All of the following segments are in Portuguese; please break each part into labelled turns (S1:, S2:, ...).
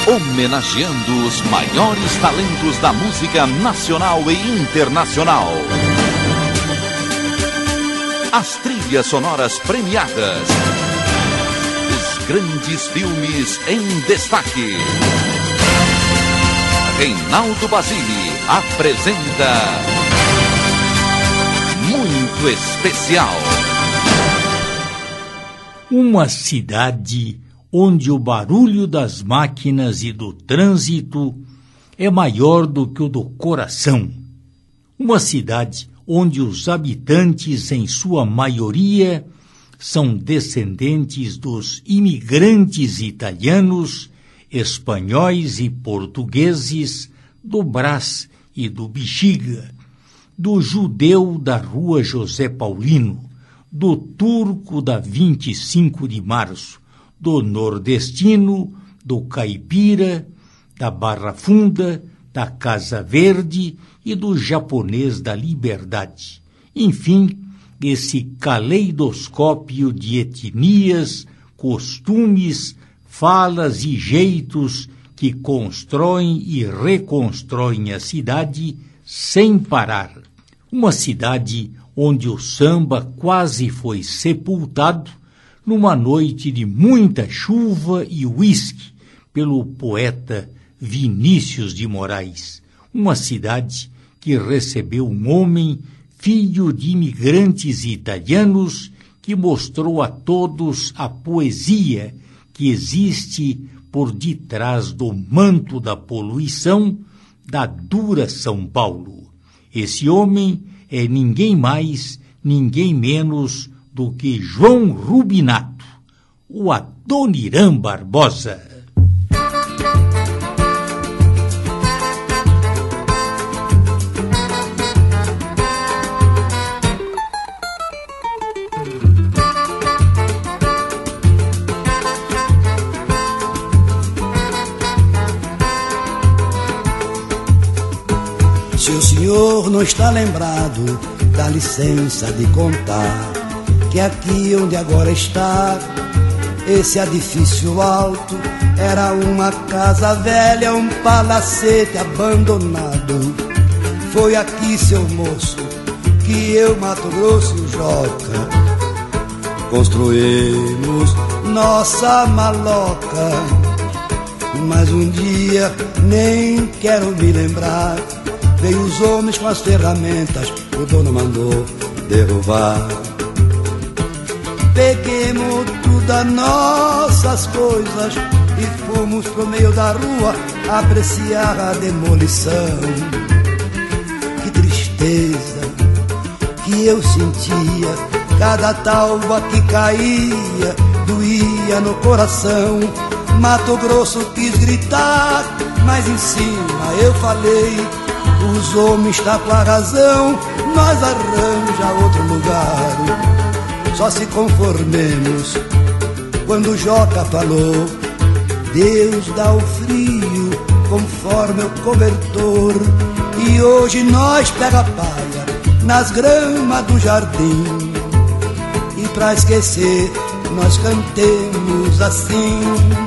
S1: homenageando os maiores talentos da música nacional e internacional. As trilhas sonoras premiadas. Os grandes filmes em destaque. Reinaldo Basile apresenta Muito Especial.
S2: Uma cidade onde o barulho das máquinas e do trânsito é maior do que o do coração. Uma cidade onde os habitantes, em sua maioria, são descendentes dos imigrantes italianos, espanhóis e portugueses, do Brás e do Bexiga, do judeu da Rua José Paulino, do turco da 25 de março, do nordestino, do caipira, da Barra Funda, da Casa Verde e do japonês da Liberdade. Enfim, esse caleidoscópio de etnias, costumes, falas e jeitos que constroem e reconstroem a cidade sem parar. Uma cidade onde o samba quase foi sepultado numa noite de muita chuva e uísque pelo poeta Vinícius de Moraes. Uma cidade que recebeu um homem, filho de imigrantes italianos, que mostrou a todos a poesia que existe por detrás do manto da poluição da dura São Paulo. Esse homem é ninguém mais, ninguém menos do que João Rubinato, o Adoniran Barbosa.
S3: Se o senhor não está lembrado, dá licença de contar que aqui onde agora está, esse edifício alto, era uma casa velha, um palacete abandonado. Foi aqui, seu moço, que eu, Mato Grosso e o Joca construímos nossa maloca. Mas um dia, nem quero me lembrar, veio os homens com as ferramentas, o dono mandou derrubar. Peguemos todas nossas coisas e fomos pro meio da rua apreciar a demolição. Que tristeza que eu sentia, cada talva que caía doía no coração. Mato Grosso quis gritar, mas em cima eu falei: os homens tá com a razão, nós arranja outro lugar. Só se conformemos quando o Joca falou: Deus dá o frio conforme o cobertor. E hoje nós pega a palha nas gramas do jardim, e pra esquecer nós cantemos assim: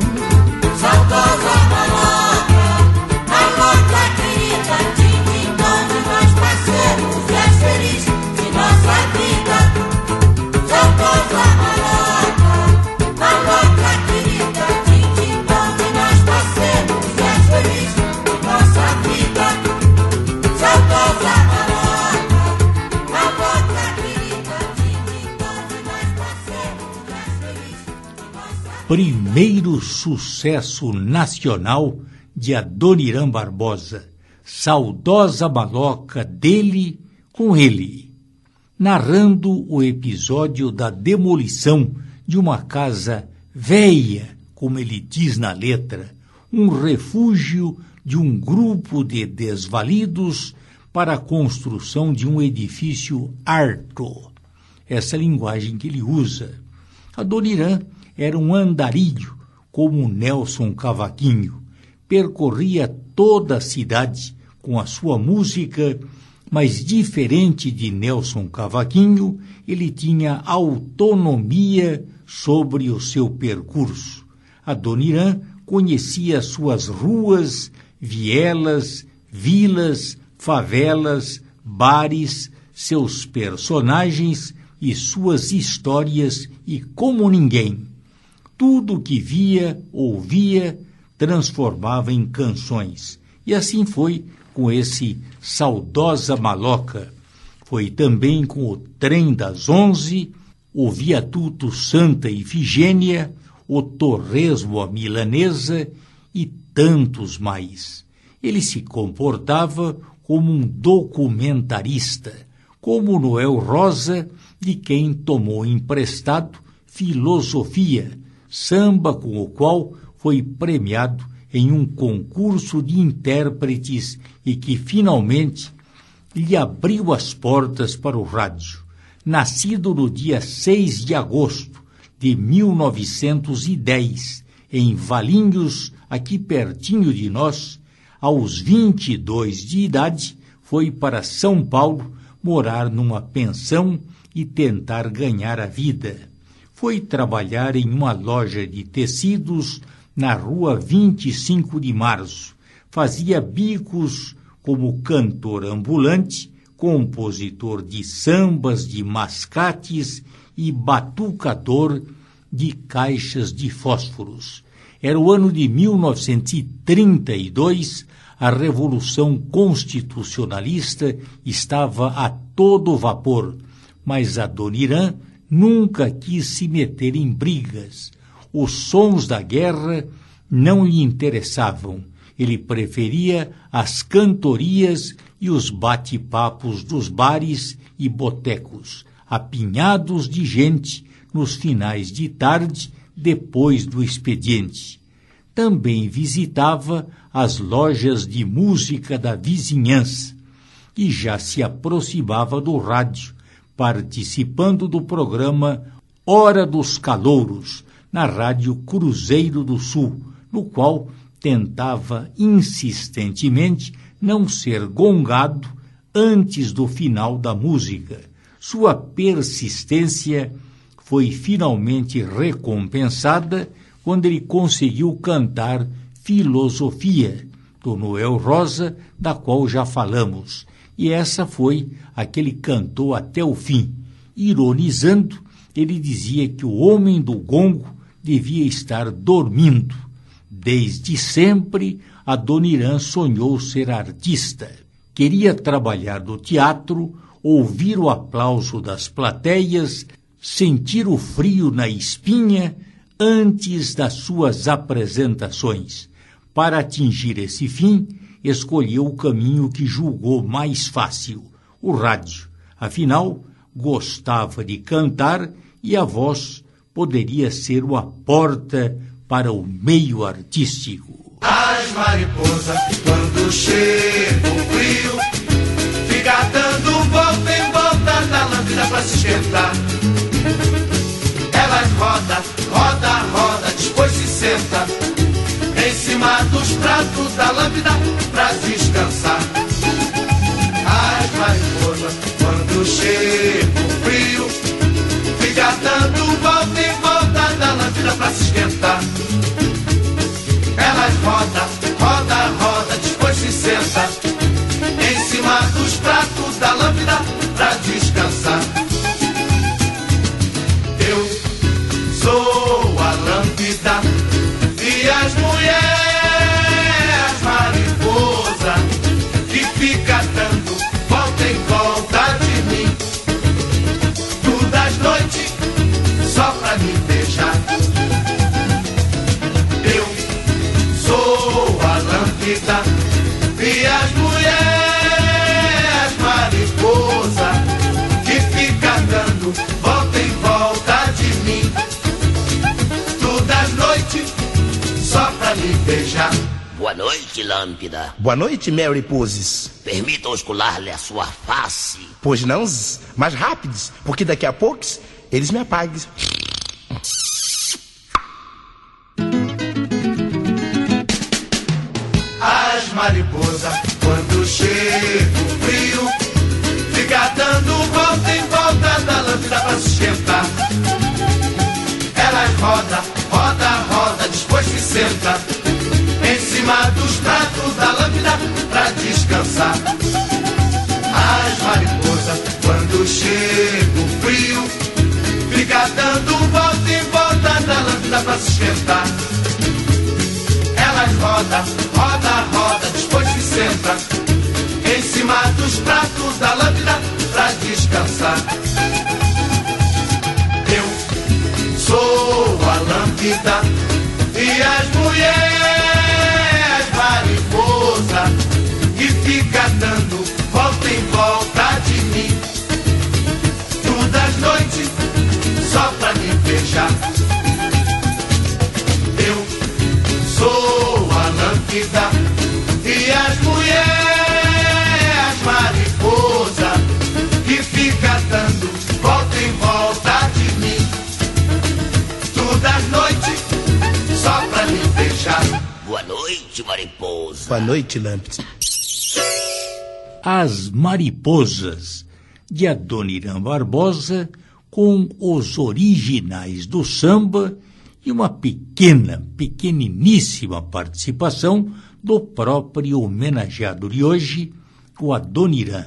S3: saudosa maloca, maloca querida, tim-tim bom de nós parceiros, és feliz de nossa vida. Saudosa maloca, maloca querida, tim-tim bom de nós parceiros, és feliz de nossa vida. Saudosa maloca, maloca querida, tim-tim bom de nós parceiros, és feliz de nossa vida.
S2: Primeiro sucesso nacional de Adoniran Barbosa, Saudosa Maloca, dele com ele, narrando o episódio da demolição de uma casa velha, como ele diz na letra, um refúgio de um grupo de desvalidos para a construção de um edifício harto. Essa é a linguagem que ele usa. Adoniran era um andarilho, como Nelson Cavaquinho. Percorria toda a cidade com a sua música, mas diferente de Nelson Cavaquinho, ele tinha autonomia sobre o seu percurso. Adoniran conhecia suas ruas, vielas, vilas, favelas, bares, seus personagens e suas histórias, e como ninguém. Tudo o que via, ouvia, transformava em canções. E assim foi com esse Saudosa Maloca. Foi também com o Trem das 11, o Viaduto Santa Ifigênia, o Torresmo à Milanesa e tantos mais. Ele se comportava como um documentarista, como Noel Rosa, de quem tomou emprestado filosofia, samba com o qual foi premiado em um concurso de intérpretes e que finalmente lhe abriu as portas para o rádio. Nascido no dia 6 de agosto de 1910, em Valinhos, aqui pertinho de nós, aos 22 de idade, foi para São Paulo morar numa pensão e tentar ganhar a vida. Foi trabalhar em uma loja de tecidos na rua 25 de Março. Fazia bicos como cantor ambulante, compositor de sambas, de mascates e batucador de caixas de fósforos. Era o ano de 1932, a Revolução Constitucionalista estava a todo vapor, mas Adoniran nunca quis se meter em brigas. Os sons da guerra não lhe interessavam. Ele preferia as cantorias e os bate-papos dos bares e botecos, apinhados de gente nos finais de tarde, depois do expediente. Também visitava as lojas de música da vizinhança e já se aproximava do rádio, participando do programa Hora dos Calouros, na Rádio Cruzeiro do Sul, no qual tentava insistentemente não ser gongado antes do final da música. Sua persistência foi finalmente recompensada quando ele conseguiu cantar Filosofia, do Noel Rosa, da qual já falamos. E essa foi a que ele cantou até o fim. Ironizando, ele dizia que o homem do gongo devia estar dormindo. Desde sempre, Adoniran sonhou ser artista. Queria trabalhar no teatro, ouvir o aplauso das plateias, sentir o frio na espinha antes das suas apresentações. Para atingir esse fim, escolheu o caminho que julgou mais fácil, o rádio. Afinal, gostava de cantar e a voz poderia ser uma porta para o meio artístico.
S4: As mariposas, quando chega o frio, fica dando volta em volta da lâmpada para se esquentar. Elas roda, roda, roda, depois se senta em cima dos pratos da lâmpada para descansar. As mariposas, quando chega o frio, fica dando volta em volta da lâmpada para se esquentar. Elas roda, roda, roda, depois se senta em cima dos pratos da lâmpada pra descansar. Eu sou a lâmpada e as mulheres mariposa que fica dando volta em volta de mim todas as noites só pra me beijar. E as mulheres mariposa que fica dando volta em volta de mim todas as noites só pra me beijar.
S5: Boa noite, lâmpada.
S6: Boa noite, Mary Poses.
S5: Permita oscular-lhe a sua face.
S6: Pois não, mais rápidos, porque daqui a poucos eles me apagam.
S4: Mariposa, quando chega o frio, fica dando volta em volta da lâmpada pra se esquentar. Elas roda, roda, roda, depois se senta fica dando volta em volta da lâmpada pra se esquentar. Elas roda, roda, roda, depois se senta em cima dos pratos da lâmpada pra descansar. Eu sou a lâmpada e as mulheres mariposa que fica dando volta em volta de mim todas as noites só pra me beijar. Eu sou a lâmpada e as mulheres mariposa que fica dando volta em volta de mim todas as noites só pra me beijar.
S5: Boa noite, mariposa.
S6: Boa noite, Lâmpada.
S2: As Mariposas, de Adoniran Barbosa, com os originais do samba e uma pequeniníssima participação do próprio homenageado de hoje, o Adoniran.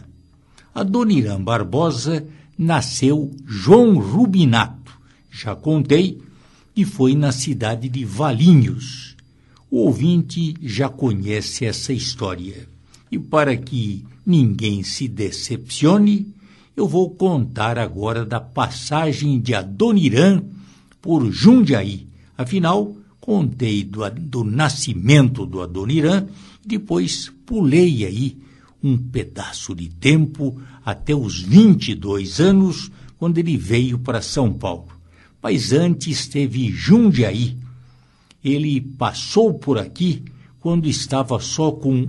S2: Adoniran Barbosa nasceu João Rubinato, já contei, e foi na cidade de Valinhos. O ouvinte já conhece essa história. E para que ninguém se decepcione, eu vou contar agora da passagem de Adoniran por Jundiaí. Afinal, contei do nascimento do Adoniran e depois pulei aí um pedaço de tempo até os 22 anos, quando ele veio para São Paulo. Mas antes teve Jundiaí. Ele passou por aqui quando estava só com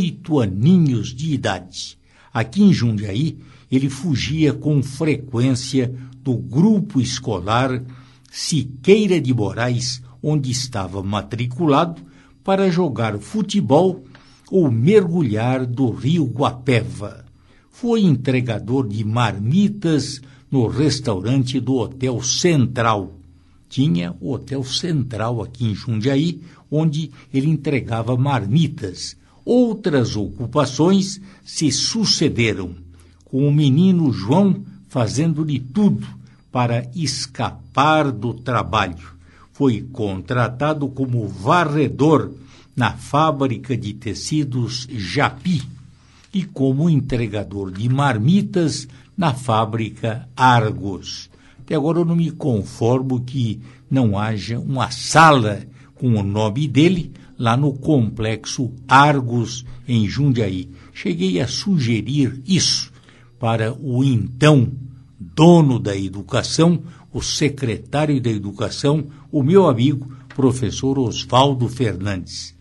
S2: 8 aninhos de idade. Aqui em Jundiaí, ele fugia com frequência do grupo escolar Siqueira de Moraes, onde estava matriculado, para jogar futebol ou mergulhar do rio Guapeva. Foi entregador de marmitas no restaurante do Hotel Central. Tinha o Hotel Central aqui em Jundiaí, onde ele entregava marmitas. Outras ocupações se sucederam, com o menino João fazendo de tudo para escapar do trabalho. Foi contratado como varredor na fábrica de tecidos Japi e como entregador de marmitas na fábrica Argos. Até agora eu não me conformo que não haja uma sala com o nome dele lá no Complexo Argos, em Jundiaí. Cheguei a sugerir isso para o então dono da educação, o secretário da educação, o meu amigo, professor Oswaldo Fernandes.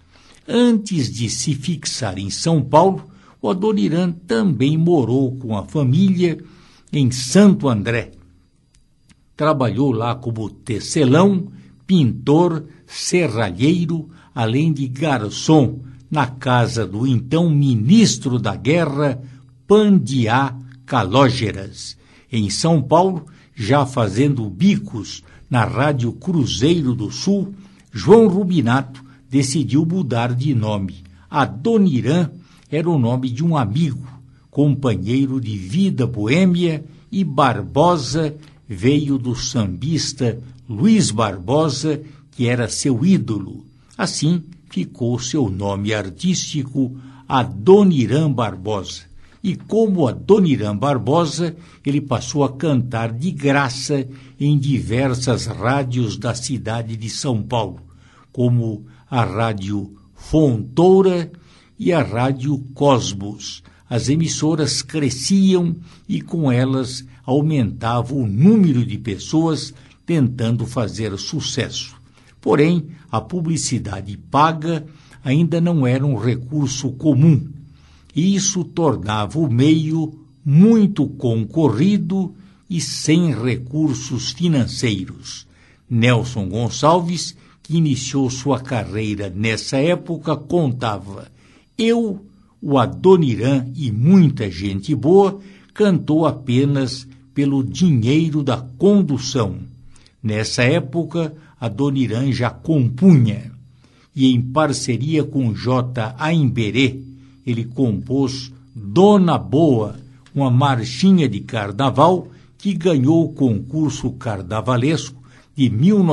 S2: Antes de se fixar em São Paulo, o Adoniran também morou com a família em Santo André. Trabalhou lá como tecelão, pintor, serralheiro, além de garçom, na casa do então ministro da Guerra, Pandiá Calógeras. Em São Paulo, já fazendo bicos na Rádio Cruzeiro do Sul, João Rubinato decidiu mudar de nome. Adoniran era o nome de um amigo, companheiro de vida boêmia, e Barbosa veio do sambista Luiz Barbosa, que era seu ídolo. Assim ficou seu nome artístico, Adoniran Barbosa. E como Adoniran Barbosa, ele passou a cantar de graça em diversas rádios da cidade de São Paulo, como a Rádio Fontoura e a Rádio Cosmos. As emissoras cresciam e com elas aumentava o número de pessoas tentando fazer sucesso. Porém, a publicidade paga ainda não era um recurso comum, e isso tornava o meio muito concorrido e sem recursos financeiros. Nelson Gonçalves, que iniciou sua carreira nessa época, contava: eu, o Adoniran e muita gente boa cantou apenas pelo dinheiro da condução. Nessa época, Adoniran já compunha, e em parceria com J. Aimberê, ele compôs Dona Boa, uma marchinha de carnaval que ganhou o concurso carnavalesco de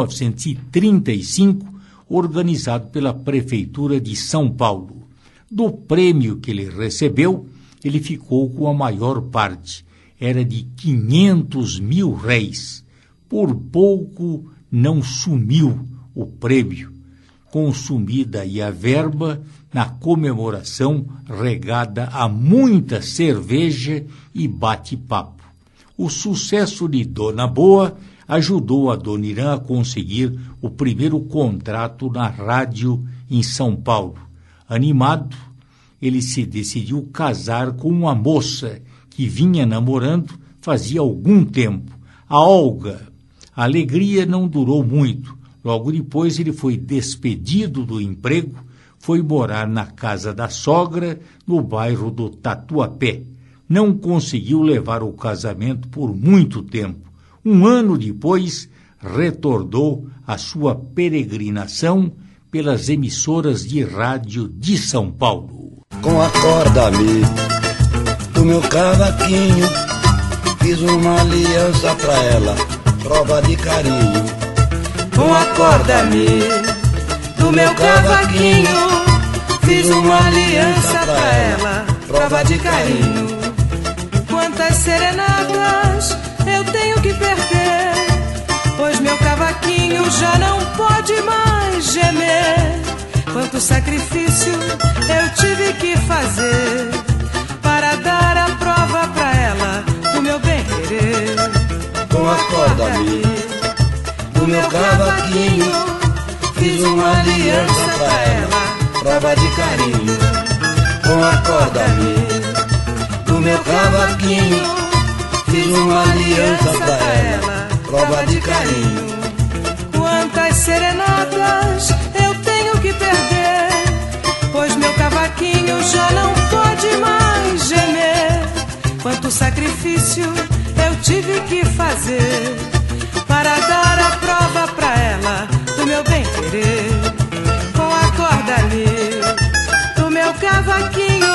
S2: 1935, organizado pela Prefeitura de São Paulo. Do prêmio que ele recebeu, ele ficou com a maior parte, era de 500 mil réis. Por pouco não sumiu o prêmio, consumida aí a verba na comemoração regada a muita cerveja e bate-papo. O sucesso de Dona Boa ajudou a Dona Irã a conseguir o primeiro contrato na rádio em São Paulo. Animado, ele se decidiu casar com uma moça que vinha namorando fazia algum tempo, a Olga. A alegria não durou muito. Logo depois ele foi despedido do emprego, foi morar na casa da sogra, no bairro do Tatuapé. Não conseguiu levar o casamento por muito tempo. Um ano depois, retornou à sua peregrinação pelas emissoras de rádio de São Paulo.
S3: Com a corda-me do meu cavaquinho, fiz uma aliança pra ela, prova de carinho.
S7: Com a corda-me do meu cavaquinho, fiz uma aliança pra ela, prova de carinho. Quantas serenatas eu tenho que perder, pois meu cavaquinho já não pode mais gemer. Quanto sacrifício eu tive que fazer para dar a prova pra ela do meu bem-querer.
S3: Com a corda-me do meu cavaquinho, fiz uma aliança pra ela, prova de carinho. Com a corda-me do meu cavaquinho, fiz uma aliança pra ela, prova de carinho.
S7: Quantas serenatas eu tenho que perder, pois meu cavaquinho já não pode mais gemer. Quanto sacrifício eu tive que fazer para dar a prova pra ela do meu bem-querer. Com a corda ali do meu cavaquinho,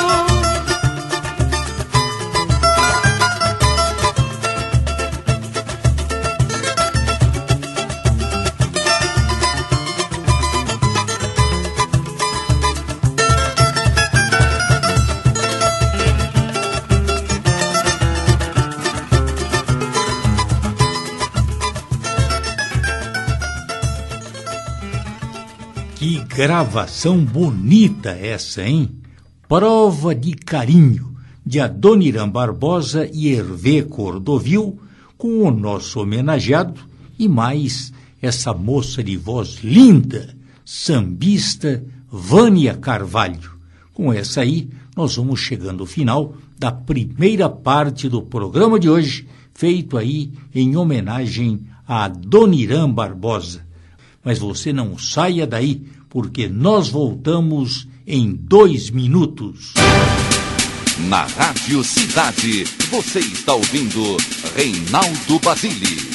S2: Que gravação bonita essa, hein? Prova de carinho, de Adoniran Barbosa e Hervé Cordovil, com o nosso homenageado e mais essa moça de voz linda, sambista Vânia Carvalho. Com essa aí, nós vamos chegando ao final da primeira parte do programa de hoje, feito aí em homenagem a Adoniran Barbosa. Mas você não saia daí, porque nós voltamos em 2 minutos.
S1: Na Rádio Cidade, você está ouvindo Reinaldo Basile.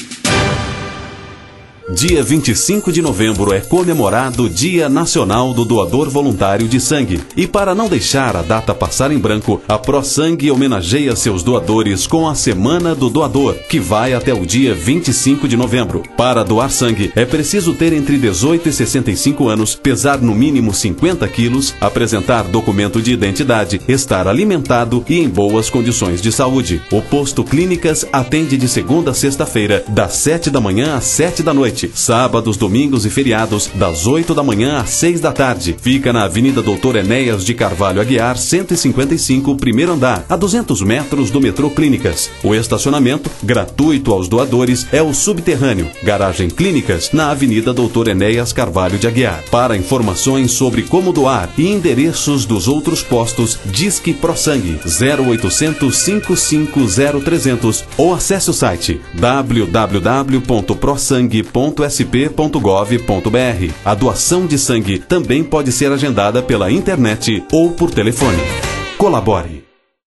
S8: Dia 25 de novembro é comemorado o Dia Nacional do Doador Voluntário de Sangue. E para não deixar a data passar em branco, a ProSangue homenageia seus doadores com a Semana do Doador, que vai até o dia 25 de novembro. Para doar sangue, é preciso ter entre 18 e 65 anos, pesar no mínimo 50 quilos, apresentar documento de identidade, estar alimentado e em boas condições de saúde. O Posto Clínicas atende de segunda a sexta-feira, das 7 da manhã às 7 da noite. Sábados, domingos e feriados, das 8 da manhã às 6 da tarde. Fica na Avenida Doutor Enéas de Carvalho Aguiar, 155, primeiro andar, a 200 metros do metrô Clínicas. O estacionamento, gratuito aos doadores, é o subterrâneo. Garagem Clínicas, na Avenida Doutor Enéas Carvalho de Aguiar. Para informações sobre como doar e endereços dos outros postos, Disque ProSangue 0800 550 300 ou acesse o site www.prosangue.sp.gov.br. A doação de sangue também pode ser agendada pela internet ou por telefone. Colabore.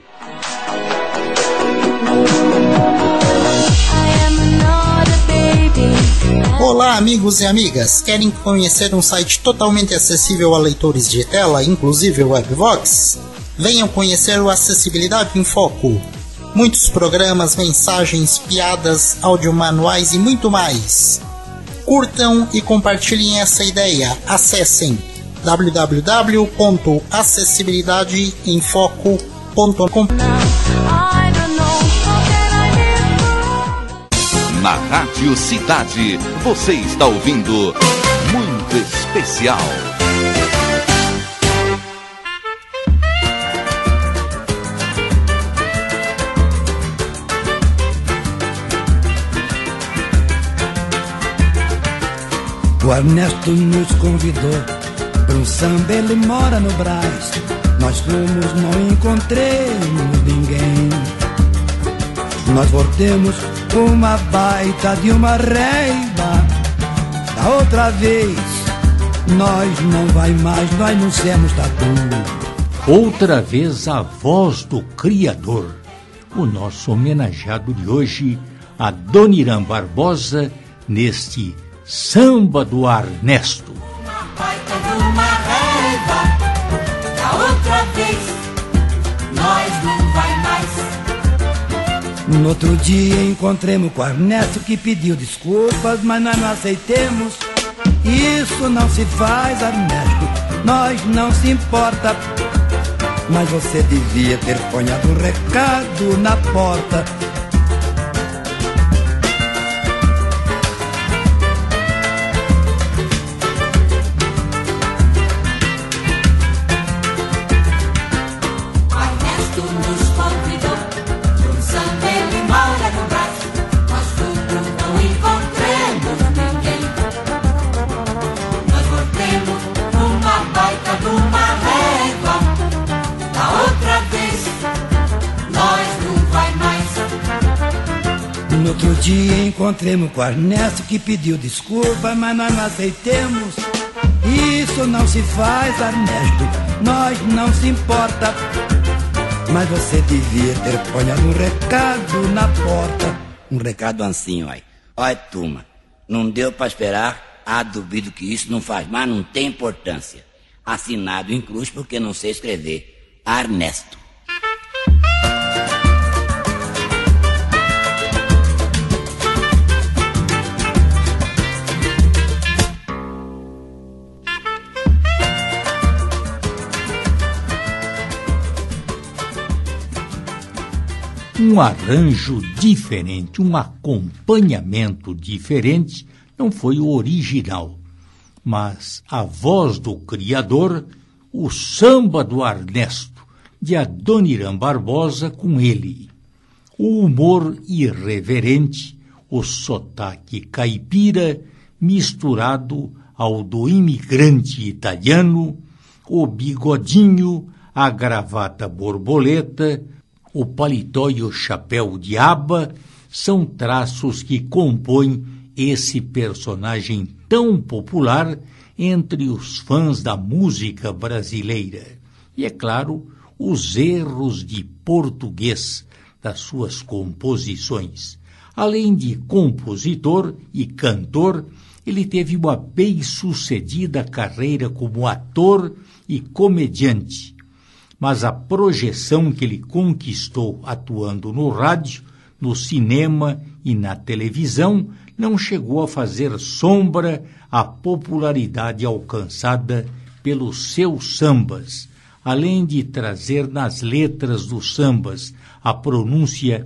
S9: Olá, amigos e amigas! Querem conhecer um site totalmente acessível a leitores de tela, inclusive o Webvox? Venham conhecer o Acessibilidade em Foco. Muitos programas, mensagens, piadas, audiomanuais e muito mais. Curtam e compartilhem essa ideia. Acessem www.acessibilidadeenfoco.com.
S1: Na Rádio Cidade, você está ouvindo Muito Especial.
S3: O Ernesto nos convidou para um samba, ele mora no Brás. Nós fomos, não encontremos ninguém. Nós voltemos uma baita de uma reiva. Da outra vez, nós não vai mais, nós não somos tatu.
S2: Outra vez a voz do Criador. O nosso homenageado de hoje, a Dona Irã Barbosa, neste Samba do Ernesto.
S7: Uma baita de uma régua, da outra vez, nós não vai mais.
S3: No outro dia encontremos com o Ernesto que pediu desculpas, mas nós não aceitemos. Isso não se faz, Ernesto, nós não se importa. Mas você devia ter ponhado um recado na porta. No outro dia encontremos com o Ernesto que pediu desculpa, mas nós não aceitemos. Isso não se faz, Ernesto, nós não se importa. Mas você devia ter ponhado um recado na porta.
S5: Um recado assim, olha. Olha, turma, não deu pra esperar. Duvido que isso não faz, mas não tem importância. Assinado em cruz porque não sei escrever. Ernesto.
S2: Um arranjo diferente, um acompanhamento diferente, não foi o original, mas a voz do Criador, o Samba do Ernesto, de Adoniran Barbosa com ele. O humor irreverente, o sotaque caipira, misturado ao do imigrante italiano, o bigodinho, a gravata borboleta, o paletó e o chapéu de aba são traços que compõem esse personagem tão popular entre os fãs da música brasileira. E, é claro, os erros de português das suas composições. Além de compositor e cantor, ele teve uma bem-sucedida carreira como ator e comediante. Mas a projeção que ele conquistou atuando no rádio, no cinema e na televisão não chegou a fazer sombra à popularidade alcançada pelos seus sambas, além de trazer nas letras dos sambas a pronúncia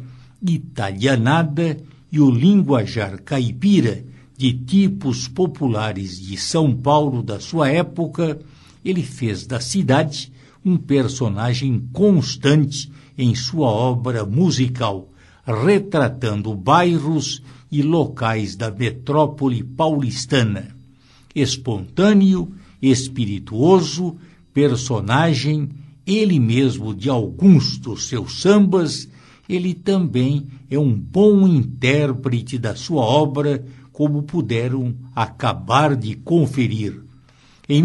S2: italianada e o linguajar caipira de tipos populares de São Paulo da sua época. Ele fez da cidade um personagem constante em sua obra musical, retratando bairros e locais da metrópole paulistana. Espontâneo, espirituoso, personagem, ele mesmo de alguns dos seus sambas, ele também é um bom intérprete da sua obra, como puderam acabar de conferir. Em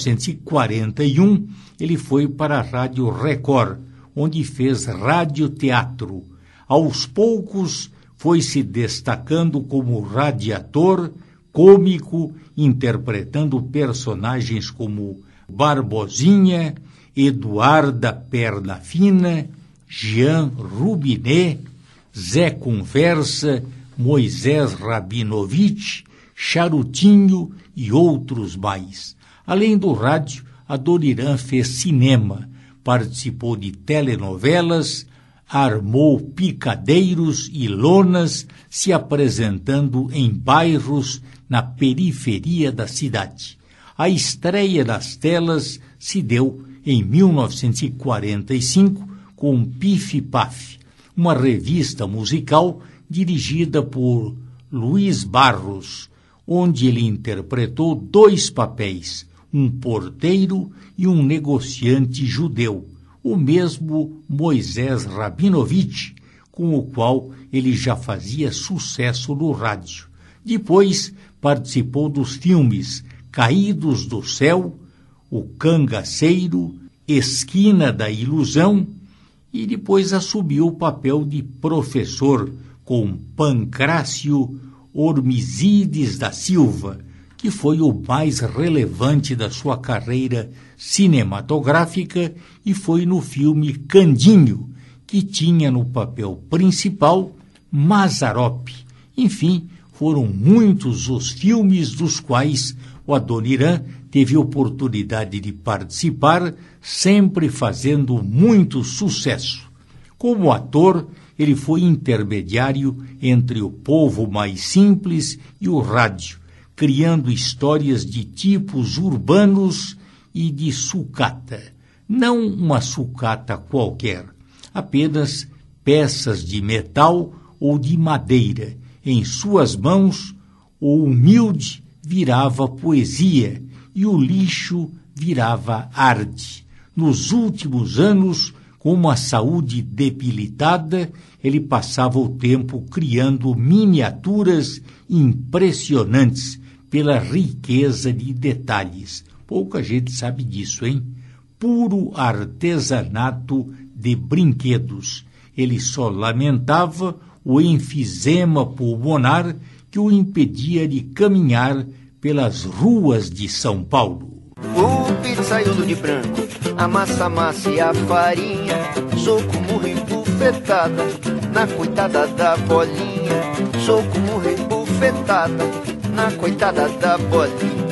S2: 1941, ele foi para a Rádio Record, onde fez radioteatro. Aos poucos, foi se destacando como radiator, cômico, interpretando personagens como Barbosinha, Eduarda Perna Fina, Jean Rubinet, Zé Conversa, Moisés Rabinovich, Charutinho e outros mais. Além do rádio, Adoniran fez cinema, participou de telenovelas, armou picadeiros e lonas, se apresentando em bairros na periferia da cidade. A estreia das telas se deu em 1945 com Pif Paf, uma revista musical dirigida por Luiz Barros, onde ele interpretou 2 papéis, um porteiro e um negociante judeu, o mesmo Moisés Rabinovich, com o qual ele já fazia sucesso no rádio. Depois participou dos filmes Caídos do Céu, O Cangaceiro, Esquina da Ilusão, e depois assumiu o papel de professor com Pancrácio Ormizides da Silva, que foi o mais relevante da sua carreira cinematográfica e foi no filme Candinho, que tinha no papel principal Mazzaropi. Enfim, foram muitos os filmes dos quais o Adoniran teve oportunidade de participar, sempre fazendo muito sucesso. Como ator, ele foi intermediário entre o povo mais simples e o rádio, criando histórias de tipos urbanos e de sucata. Não uma sucata qualquer, apenas peças de metal ou de madeira. Em suas mãos, o humilde virava poesia e o lixo virava arte. Nos últimos anos, com uma saúde debilitada, ele passava o tempo criando miniaturas impressionantes pela riqueza de detalhes. Pouca gente sabe disso, hein? Puro artesanato de brinquedos. Ele só lamentava o enfisema pulmonar que o impedia de caminhar pelas ruas de São Paulo.
S10: O pizzaiolo de branco amassa a massa e a farinha, soco, murro e bufetada na coitada da bolinha, soco, murro e bufetada na coitada da bolinha.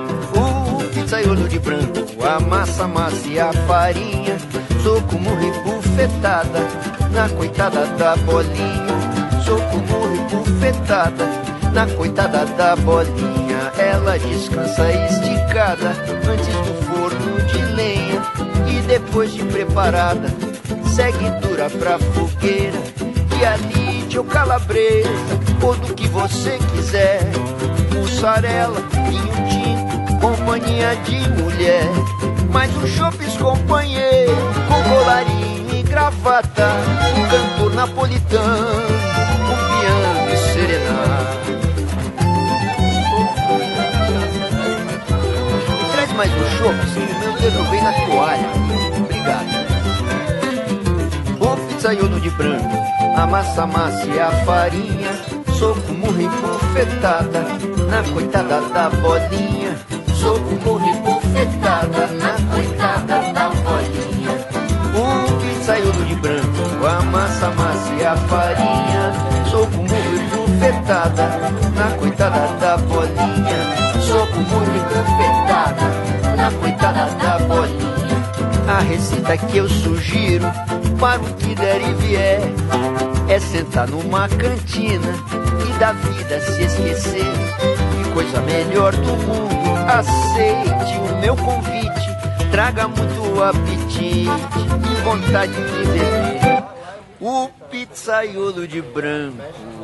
S10: O pizzaiolo de branco amassa a massa e a farinha, soco, murro e bufetada na coitada da bolinha, soco, murro e bufetada na coitada da bolinha. Ela descansa esticada antes do forno de lenha e depois de preparada segue dura pra fogueira. E ali de calabresa ou do que você quiser, mussarela, vinho tinto, companhia de mulher, mais um chopes companheiro com colarinho e gravata, um cantor napolitano, um piano e serenata. Mais um chopes que meu dedo vem na toalha. Obrigado. O pizzaiolo de branco amassa a massa e a farinha, soco, murro e bufetada na coitada da bolinha, soco, murro e bufetada na coitada da bolinha. O pizzaiolo de branco amassa a massa e a farinha, soco, murro e bufetada na coitada da bolinha, soco, murro e bufetada na coitada da bolinha. A receita que eu sugiro para o que der e vier é sentar numa cantina e da vida se esquecer. Que coisa melhor do mundo, aceite o meu convite, traga muito apetite e vontade de beber o pizzaiolo de branco.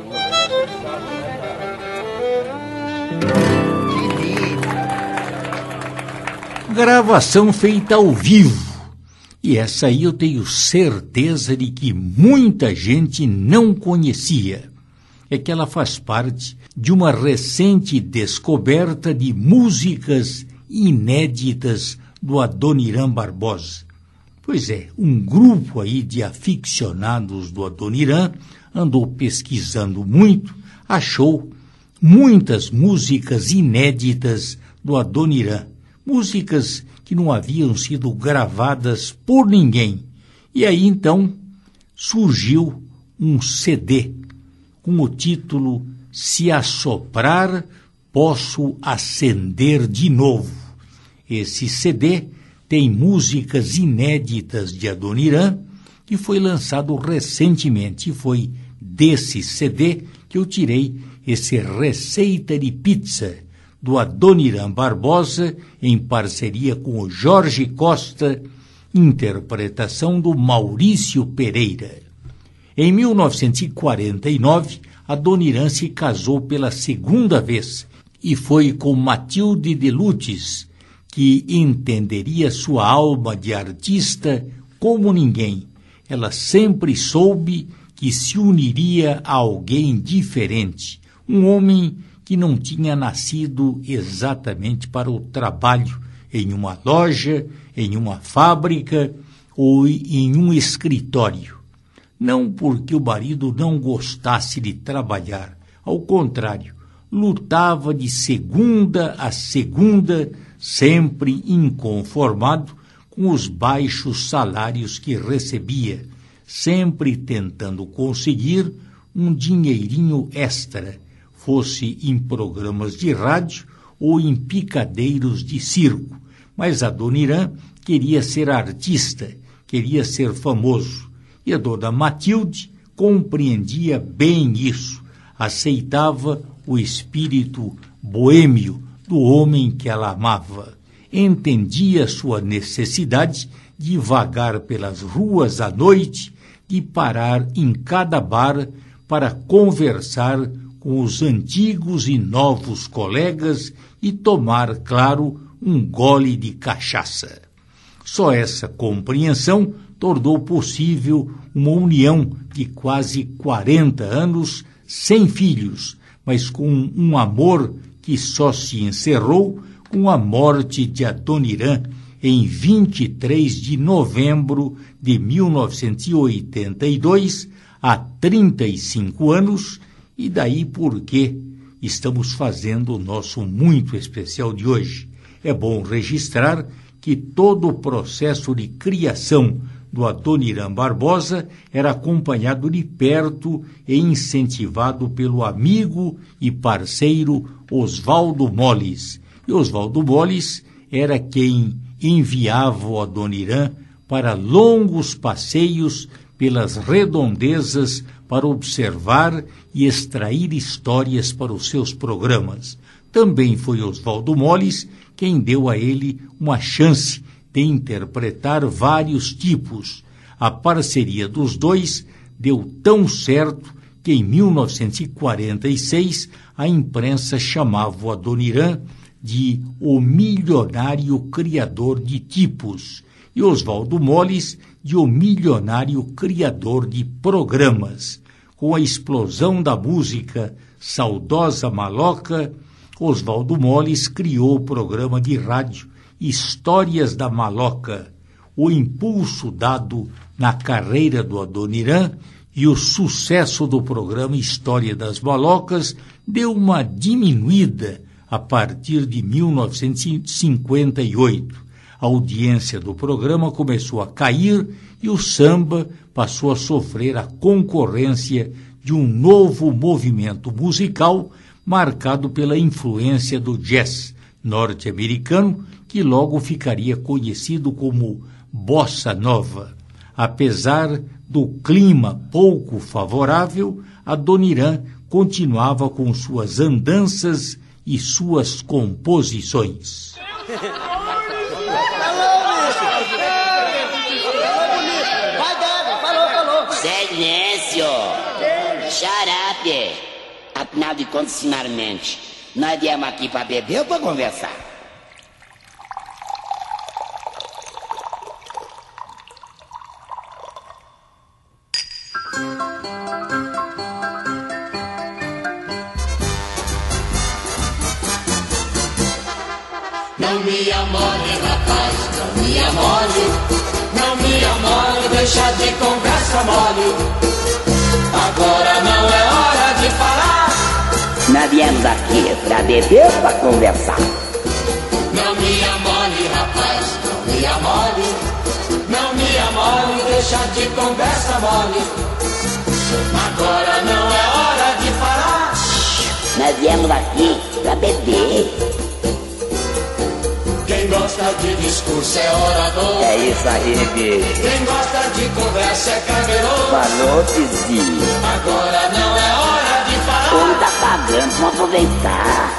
S2: Gravação feita ao vivo. E essa aí eu tenho certeza de que muita gente não conhecia. É que ela faz parte de uma recente descoberta de músicas inéditas do Adoniran Barbosa. Pois é, um grupo aí de aficionados do Adoniran andou pesquisando muito, achou muitas músicas inéditas do Adoniran. Músicas que não haviam sido gravadas por ninguém. E aí, então, surgiu um CD com o título Se Assoprar, Posso Acender de Novo. Esse CD tem músicas inéditas de Adoniran, que foi lançado recentemente. E foi desse CD que eu tirei esse Receita de Pizza, do Adoniran Barbosa, em parceria com o Jorge Costa, interpretação do Maurício Pereira. Em 1949, Adoniran se casou pela segunda vez e foi com Matilde de Lutes, que entenderia sua alma de artista como ninguém. Ela sempre soube que se uniria a alguém diferente, um homem que não tinha nascido exatamente para o trabalho em uma loja, em uma fábrica ou em um escritório. Não porque o marido não gostasse de trabalhar, ao contrário, lutava de segunda a segunda, sempre inconformado com os baixos salários que recebia, sempre tentando conseguir um dinheirinho extra, fosse em programas de rádio ou em picadeiros de circo. Mas Adoniran queria ser artista, queria ser famoso. E a dona Matilde compreendia bem isso, aceitava o espírito boêmio do homem que ela amava, entendia sua necessidade de vagar pelas ruas à noite, de parar em cada bar para conversar com os antigos e novos colegas e tomar, claro, um gole de cachaça. Só essa compreensão tornou possível uma união de quase 40 anos, sem filhos, mas com um amor que só se encerrou com a morte de Adoniran em 23 de novembro de 1982, há 35 anos, e daí porque estamos fazendo o nosso muito especial de hoje. É bom registrar que todo o processo de criação do Adoniran Barbosa era acompanhado de perto e incentivado pelo amigo e parceiro Oswaldo Molles. E Oswaldo Molles era quem enviava o Adoniran para longos passeios pelas redondezas para observar e extrair histórias para os seus programas. Também foi Oswaldo Molles quem deu a ele uma chance de interpretar vários tipos. A parceria dos dois deu tão certo que em 1946 a imprensa chamava o Adoniran de o milionário criador de tipos e Oswaldo Molles de o milionário criador de programas. Com a explosão da música Saudosa Maloca, Oswaldo Molles criou o programa de rádio Histórias da Maloca. O impulso dado na carreira do Adoniran e o sucesso do programa História das Malocas deu uma diminuída a partir de 1958. A audiência do programa começou a cair e o samba passou a sofrer a concorrência de um novo movimento musical marcado pela influência do jazz norte-americano, que logo ficaria conhecido como bossa nova. Apesar do clima pouco favorável, Adoniran continuava com suas andanças e suas composições.
S5: Silêncio! Xarape! Afinal de contas, finalmente, nós viemos aqui para beber ou para conversar?
S4: Não me amole, rapaz, não me amole. Não me amole, deixa de conversa mole. Agora não é hora de parar.
S5: Nós viemos aqui para beber ou para conversar?
S4: Não me amole, rapaz, não me amole. Não me amole, deixa deixa de conversa mole. Agora não é hora de falar.
S5: Nós viemos aqui pra beber.
S4: Quem gosta de discurso é orador.
S5: É isso aí, bicho.
S4: Quem gosta de conversa é camelô.
S5: Falou, vizinho.
S4: Agora não é hora de falar.
S5: O homem tá pagando, vamos aproveitar.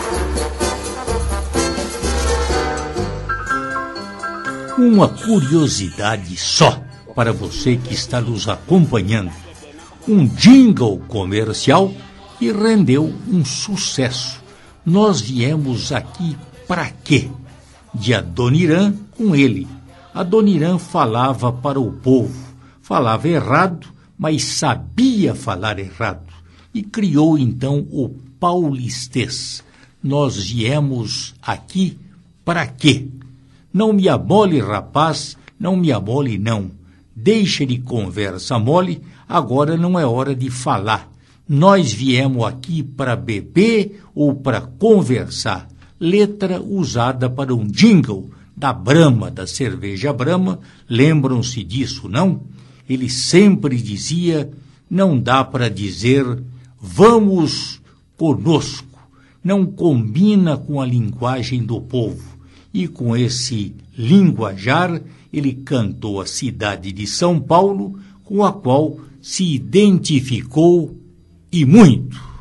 S2: Uma curiosidade só para você que está nos acompanhando. Um jingle comercial que rendeu um sucesso. Nós viemos aqui para quê? De Adoniran com ele. Adoniran falava para o povo. Falava errado, mas sabia falar errado. E criou então o paulistês. Nós viemos aqui para quê? Não me abole, rapaz, não me abole, não. Deixa de conversa mole, agora não é hora de falar. Nós viemos aqui para beber ou para conversar. Letra usada para um jingle da Brahma, da cerveja Brahma. Lembram-se disso, não? Ele sempre dizia, não dá para dizer, vamos conosco. Não combina com a linguagem do povo. E com esse linguajar, ele cantou a cidade de São Paulo, com a qual se identificou e muito.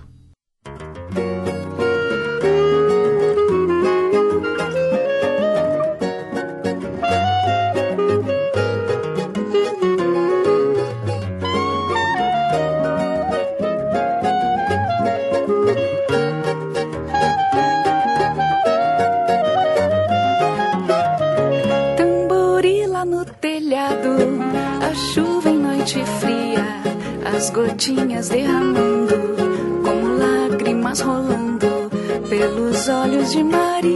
S11: Gotinhas derramando, como lágrimas rolando pelos olhos de Maria.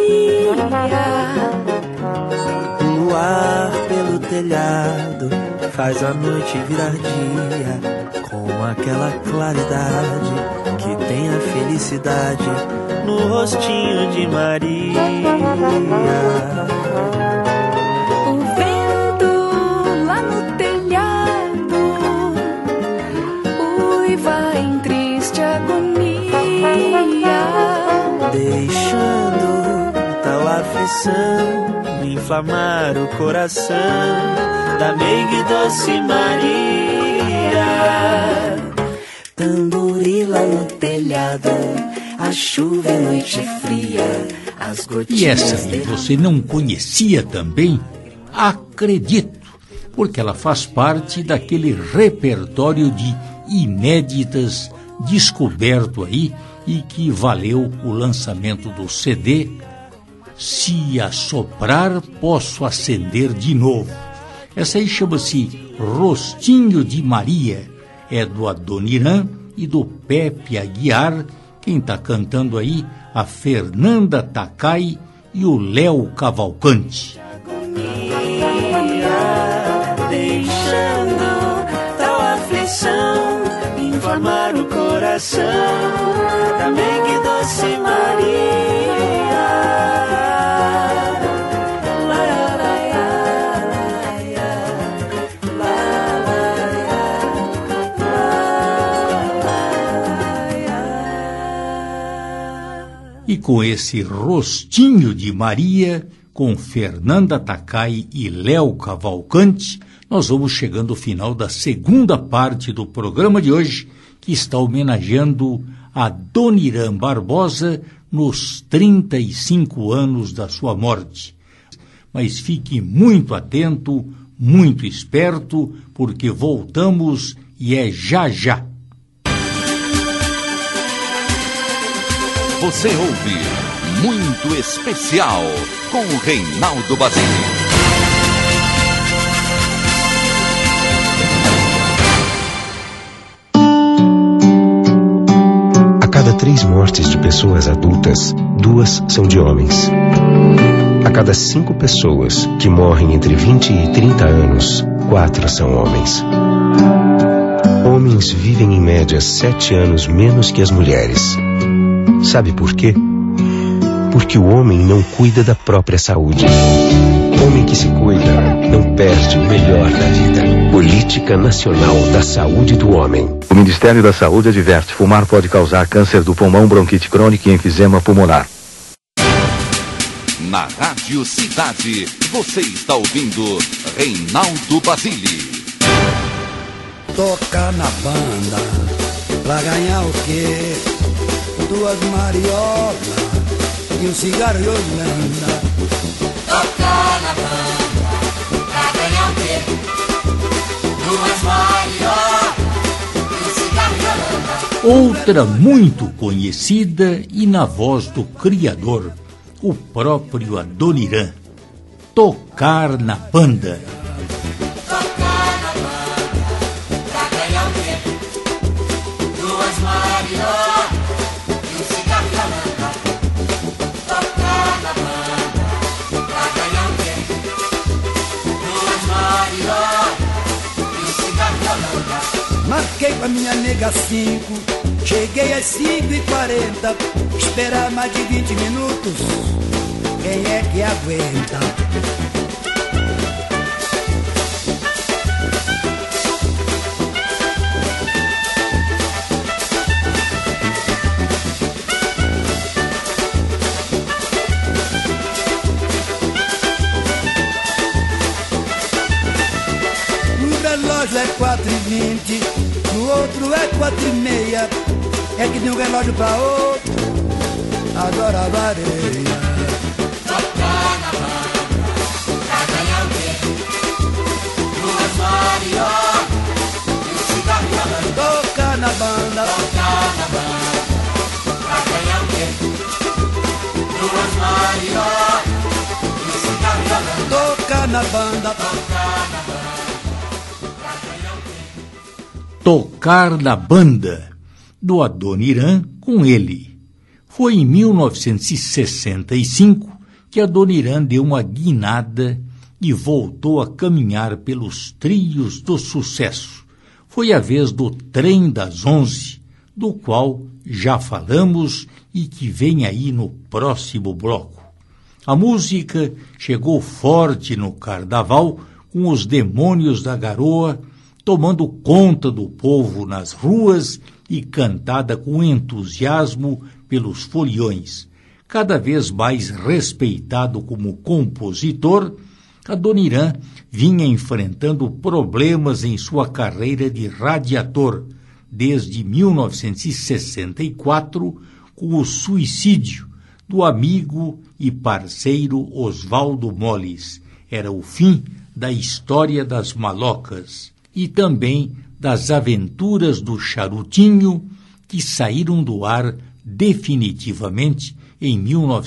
S12: O luar pelo telhado faz a noite virar dia, com aquela claridade que tem a felicidade no rostinho de Maria. Deixando tal aflição inflamar o coração da meiga e doce Maria. Tamborila no telhado, a chuva é noite fria, as gotinhas.
S2: E essa aí você não conhecia também? Acredito, porque ela faz parte daquele repertório de inéditas descoberto aí e que valeu o lançamento do CD Se Assoprar Posso Acender de Novo. Essa aí chama-se Rostinho de Maria, é do Adoniran e do Pepe Aguiar. Quem está cantando aí, a Fernanda Takai e o Léo Cavalcante.
S12: Deixando tal aflição inflamar o coração da meiga e doce Maria.
S2: E com esse Rostinho de Maria, com Fernanda Takai e Léo Cavalcante, nós vamos chegando ao final da segunda parte do programa de hoje, que está homenageando a Adoniran Barbosa nos 35 anos da sua morte. Mas fique muito atento, muito esperto, porque voltamos e é já já.
S1: Você ouve Muito Especial com o Reinaldo Basile.
S13: A cada 3 mortes de pessoas adultas, 2 são de homens. A cada 5 pessoas que morrem entre 20 e 30 anos, 4 são homens. Homens vivem em média 7 anos menos que as mulheres. Sabe por quê? Porque o homem não cuida da própria saúde. Homem que se cuida não perde oferece o melhor da vida. Política Nacional da Saúde do Homem.
S14: O Ministério da Saúde adverte: fumar pode causar câncer do pulmão, bronquite crônica e enfisema pulmonar.
S1: Na Rádio Cidade, você está ouvindo Reinaldo Basile.
S3: Tocar na banda, pra ganhar o quê? 2 mariolas e um cigarro de Holanda.
S4: Tocar na banda, pra ganhar o quê? 2 mariolas e um cigarro de Holanda.
S2: Outra muito conhecida e na voz do criador, o próprio Adoniran. Tocar na banda.
S4: Tocar na banda, pra ganhar o quê? 2 mariolas e um cigarro de Holanda. Tocar na banda, pra ganhar o quê? 2 mariolas e um cigarro de Holanda.
S3: Marquei com a minha nega 5, cheguei às 5h40. Esperar mais de 20 minutos, quem é que aguenta? Um relógio é 4h20, no outro é 4h30. É que de um relógio pra outro, adora a vareia.
S4: Tocar na banda, pra ganhar o quê? 2 mariolas e um cigarro de Holanda.
S3: Tocar na banda,
S4: tocar na banda, pra ganhar o quê? 2 mariolas e um cigarro de Holanda.
S3: tocar na banda,
S4: tocar na banda, pra ganhar o quê?
S2: Tocar na banda, do Adoniran com ele. Foi em 1965 que Adoniran deu uma guinada e voltou a caminhar pelos trilhos do sucesso. Foi a vez do Trem das 11, do qual já falamos e que vem aí no próximo bloco. A música chegou forte no carnaval, com os demônios da garoa tomando conta do povo nas ruas e cantada com entusiasmo pelos foliões. Cada vez mais respeitado como compositor, Adoniran vinha enfrentando problemas em sua carreira de radiator, desde 1964, com o suicídio do amigo e parceiro Oswaldo Molles. Era o fim da história das malocas e também das aventuras do Charutinho, que saíram do ar definitivamente em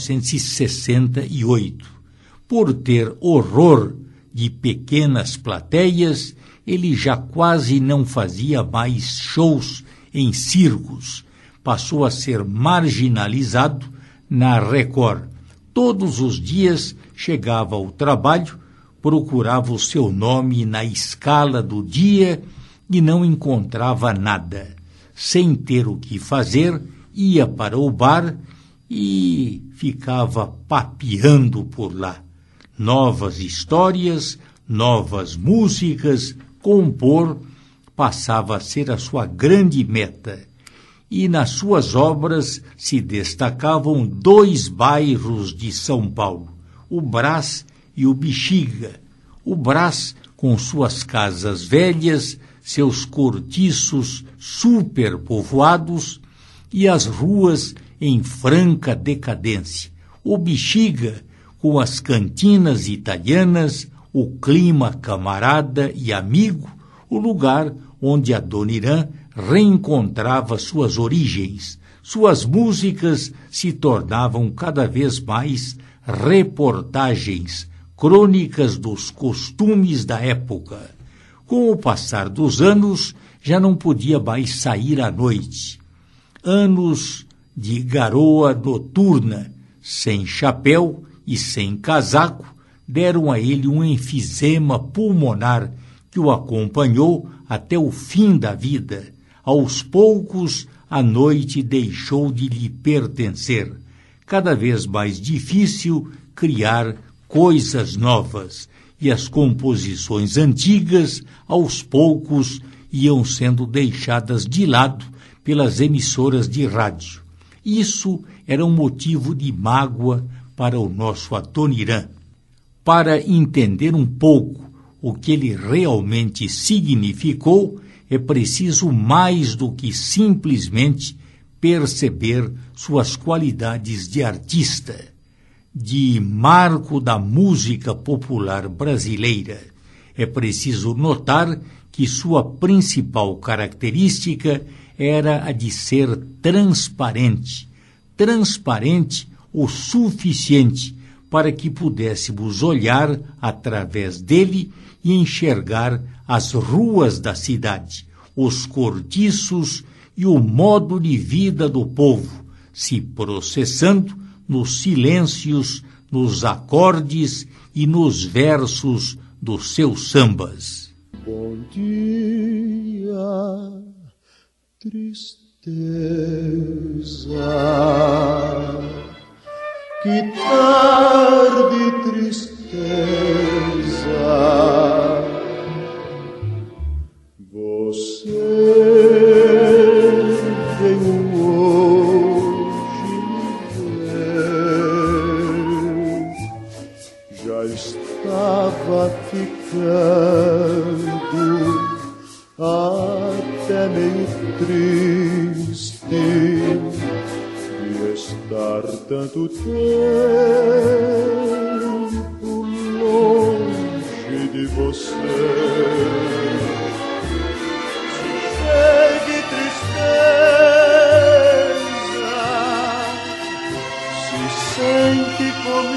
S2: 1968. Por ter horror de pequenas plateias, ele já quase não fazia mais shows em circos. Passou a ser marginalizado na Record. Todos os dias chegava ao trabalho, procurava o seu nome na escala do dia e não encontrava nada. Sem ter o que fazer, ia para o bar e ficava papeando por lá. Novas histórias, novas músicas, compor passava a ser a sua grande meta. E nas suas obras se destacavam 2 bairros de São Paulo, o Brás e o Bexiga. O Brás, com suas casas velhas, seus cortiços superpovoados e as ruas em franca decadência. O Bexiga, com as cantinas italianas, o clima camarada e amigo, o lugar onde Adoniran reencontrava suas origens. Suas músicas se tornavam cada vez mais reportagens, crônicas dos costumes da época. Com o passar dos anos, já não podia mais sair à noite. Anos de garoa noturna, sem chapéu e sem casaco, deram a ele um enfisema pulmonar que o acompanhou até o fim da vida. Aos poucos, a noite deixou de lhe pertencer. Cada vez mais difícil criar coisas novas. e as composições antigas, aos poucos, iam sendo deixadas de lado pelas emissoras de rádio. Isso era um motivo de mágoa para o nosso Adoniran. Para entender um pouco o que ele realmente significou, é preciso mais do que simplesmente perceber suas qualidades de artista, de marco da música popular brasileira. É preciso notar que sua principal característica era a de ser transparente o suficiente para que pudéssemos olhar através dele e enxergar as ruas da cidade, os cortiços e o modo de vida do povo, se processando nos silêncios, nos acordes e nos versos dos seus sambas.
S15: Bom dia, tristeza, que tarde, tristeza, você veio hoje me ver, já estava ficando até meio triste de estar tanto tempo longe de você. Cheio de tristeza, se sente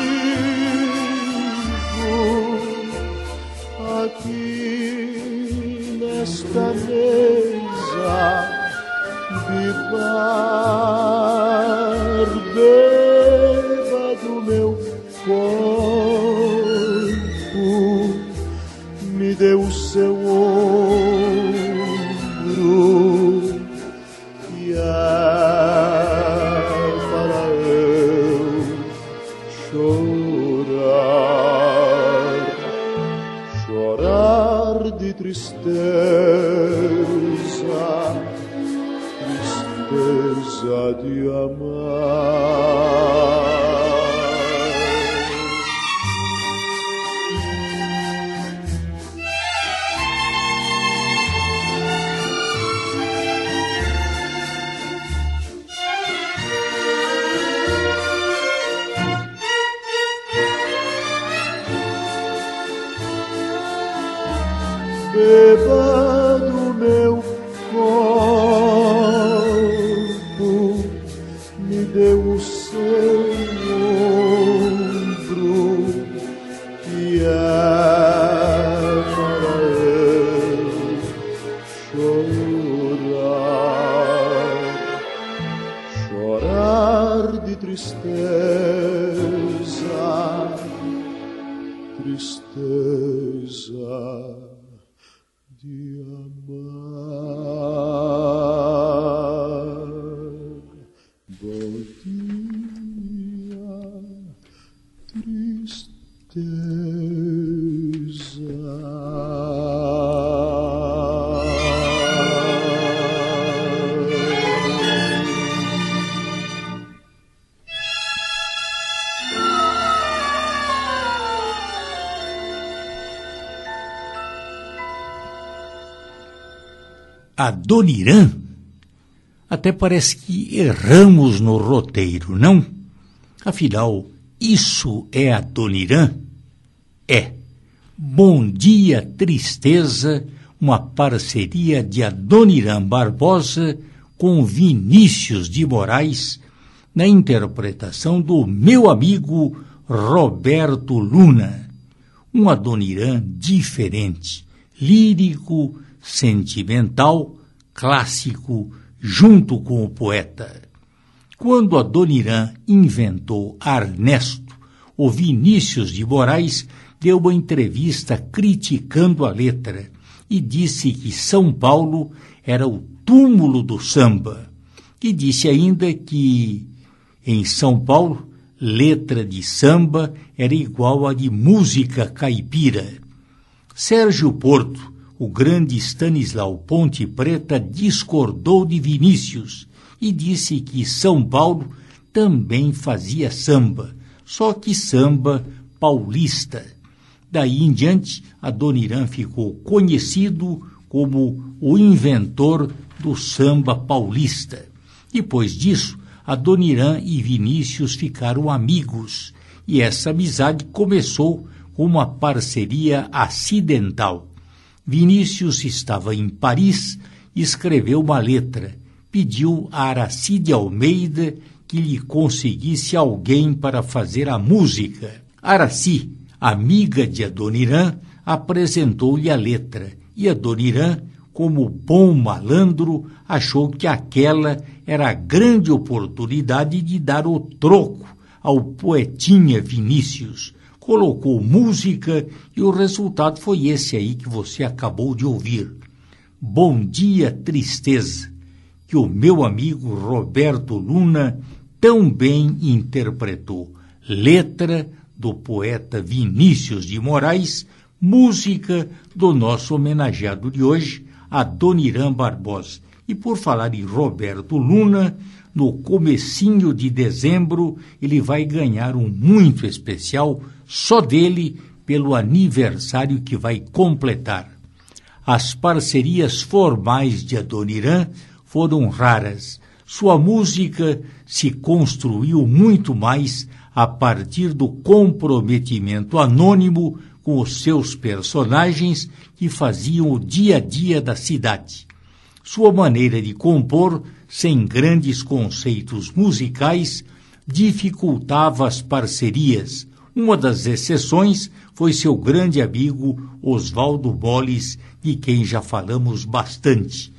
S15: comigo aqui nesta mesa de bar, beba do meu corpo, me dê o seu ombro e para eu chorar de tristeza, tristeza de amar. Beba do meu corpo, me dê o seu ombro e para eu chorar de tristeza, tristeza de amar. Bom dia,
S2: Adoniran? Até parece que erramos no roteiro, não? Afinal, isso é Adoniran? É. Bom Dia, Tristeza, uma parceria de Adoniran Barbosa com Vinícius de Moraes, na interpretação do meu amigo Roberto Luna. Um Adoniran diferente, lírico, sentimental, clássico, junto com o poeta. Quando Adoniran inventou Arnesto, o Vinícius de Moraes deu uma entrevista criticando a letra e disse que São Paulo era o túmulo do samba. E disse ainda que, em São Paulo, letra de samba era igual a de música caipira. Sérgio Porto, o grande Stanislau Ponte Preta, discordou de Vinícius e disse que São Paulo também fazia samba, só que samba paulista. Daí em diante, Adoniran ficou conhecido como o inventor do samba paulista. Depois disso, Adoniran e Vinícius ficaram amigos, e essa amizade começou com uma parceria acidental. Vinícius estava em Paris e escreveu uma letra. Pediu a Aracide Almeida que lhe conseguisse alguém para fazer a música. Araci, amiga de Adoniran, apresentou-lhe a letra, e Adoniran, como bom malandro, achou que aquela era a grande oportunidade de dar o troco ao poetinha Vinícius. Colocou música e o resultado foi esse aí que você acabou de ouvir. Bom Dia, Tristeza, que o meu amigo Roberto Luna tão bem interpretou. Letra do poeta Vinícius de Moraes, música do nosso homenageado de hoje, Adoniran Barbosa. E por falar em Roberto Luna, no comecinho de dezembro ele vai ganhar um muito especial só dele pelo aniversário que vai completar. As parcerias formais de Adoniran foram raras. Sua música se construiu muito mais a partir do comprometimento anônimo com os seus personagens que faziam o dia a dia da cidade. Sua maneira de compor, sem grandes conceitos musicais, dificultava as parcerias. Uma das exceções foi seu grande amigo Oswaldo Molles, de quem já falamos bastante.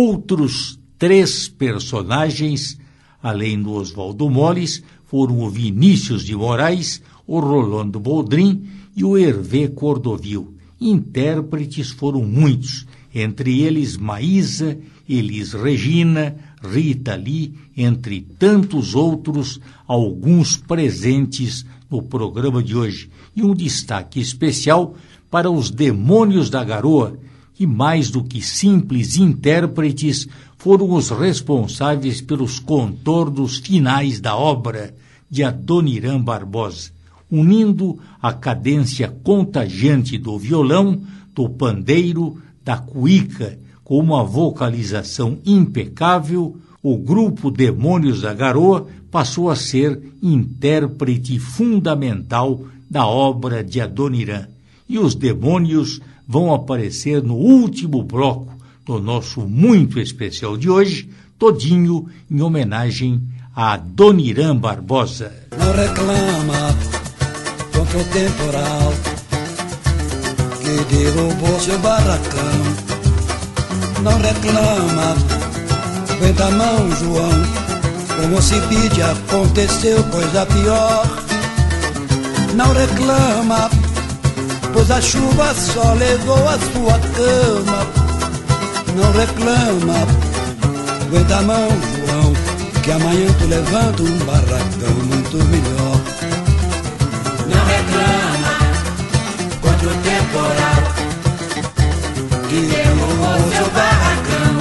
S2: Outros 3 personagens, além do Oswaldo Molles, foram o Vinícius de Moraes, o Rolando Boldrin e o Hervé Cordovil. Intérpretes foram muitos, entre eles Maísa, Elis Regina, Rita Lee, entre tantos outros, alguns presentes no programa de hoje. E um destaque especial para os Demônios da Garoa, que mais do que simples intérpretes, foram os responsáveis pelos contornos finais da obra de Adoniran Barbosa, unindo a cadência contagiante do violão, do pandeiro, da cuíca, com uma vocalização impecável. O grupo Demônios da Garoa passou a ser intérprete fundamental da obra de Adoniran. E os Demônios vão aparecer no último bloco do nosso muito especial de hoje, todinho em homenagem a Adoniran Barbosa.
S3: Não reclama contra o temporal que derrubou seu barracão. Não reclama, aguenta a mão, João. Como se pede, aconteceu coisa pior. Não reclama, pois a chuva só levou a sua cama. Não reclama, aguenta a mão, João, que amanhã tu levanta um barracão muito melhor.
S7: Não reclama contra o temporal que derrubou seu barracão.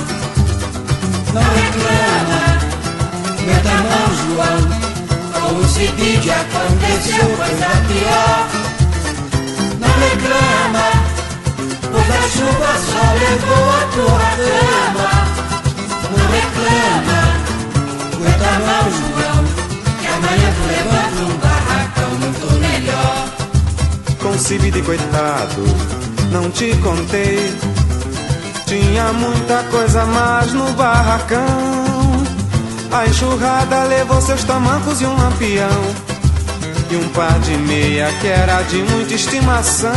S3: Não reclama,
S7: aguenta a mão, João, como se pede, aconteceu coisa pior. Não reclama, pois a chuva só levou a tua cama. Não reclama, aguenta a mão, João, que amanhã tu levanta um barracão muito melhor.
S16: Concebi de coitado, não te contei. Tinha muita coisa mais no barracão. A enxurrada levou seus tamancos e um lampião, e um par de meia que era de muita estimação.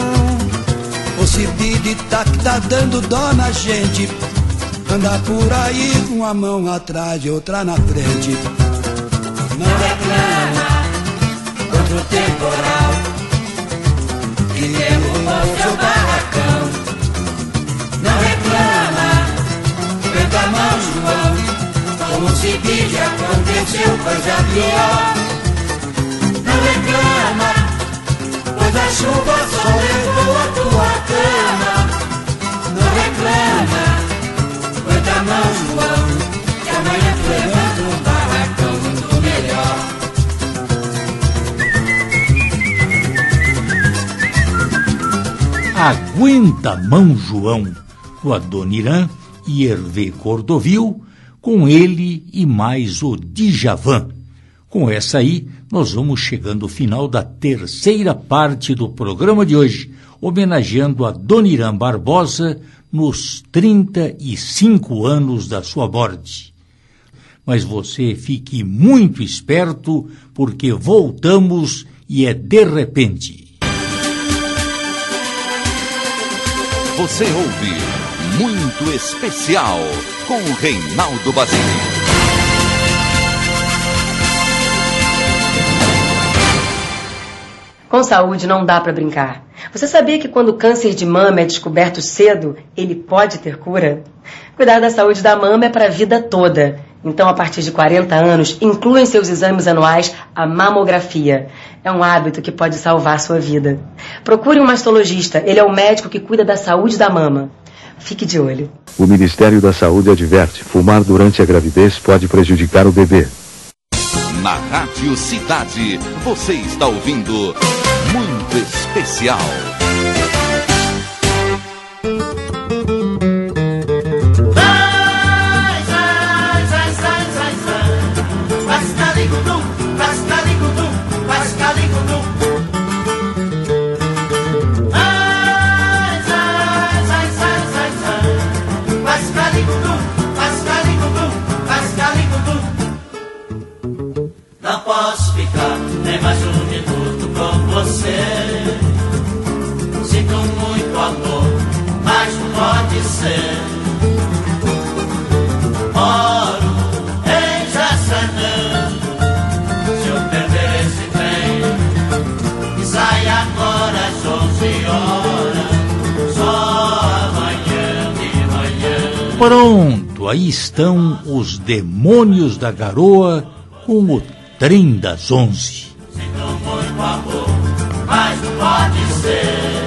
S3: O Cibide tá que tá dando dó na gente. Anda por aí com uma mão atrás e outra na frente.
S7: Não reclama contra o temporal que derrubou seu barracão. Não reclama, aguenta a mão, João, como se pede, aconteceu coisa pior.
S4: A chuva só levou a tua cama. Não reclama, aguenta a mão, João, que amanhã tu levanta um barracão muito melhor.
S2: Aguenta a mão, João, com a Dona Irã e Hervé Cordovil, com ele e mais o Djavan. Com essa aí, nós vamos chegando ao final da terceira parte do programa de hoje, homenageando a Dona Irã Barbosa nos 35 anos da sua morte. Mas você fique muito esperto, porque voltamos e é de repente.
S1: Você ouve Muito Especial com Reinaldo Basílio.
S17: Com saúde não dá para brincar. Você sabia que quando o câncer de mama é descoberto cedo, ele pode ter cura? Cuidar da saúde da mama é para a vida toda. Então, a partir de 40 anos, inclua em seus exames anuais a mamografia. É um hábito que pode salvar sua vida. Procure um mastologista. Ele é o médico que cuida da saúde da mama. Fique de olho.
S14: O Ministério da Saúde adverte: fumar durante a gravidez pode prejudicar o bebê.
S1: Na Rádio Cidade, você está ouvindo Muito Especial.
S4: Não posso ficar nem mais um minuto com você. Sinto muito amor, mas não pode ser. Moro em Jaçanã. Se eu perder esse trem, que sai agora às 11 horas, só amanhã de manhã.
S2: Pronto, aí estão os Demônios da Garoa com o Trem das 11.
S4: Sinto muito amor, mas não pode ser.